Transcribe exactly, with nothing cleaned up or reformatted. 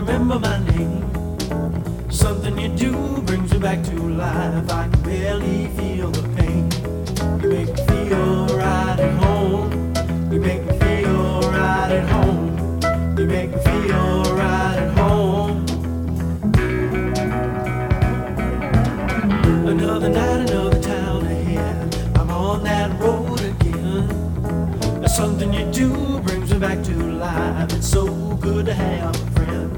remember my name. Something you do brings me back to life. I can barely feel the pain. You make me feel right at home. You make me feel right at home. You make me feel right at home. Another night, another town ahead. I'm on that road again. Something you do brings me back to life. It's so good to have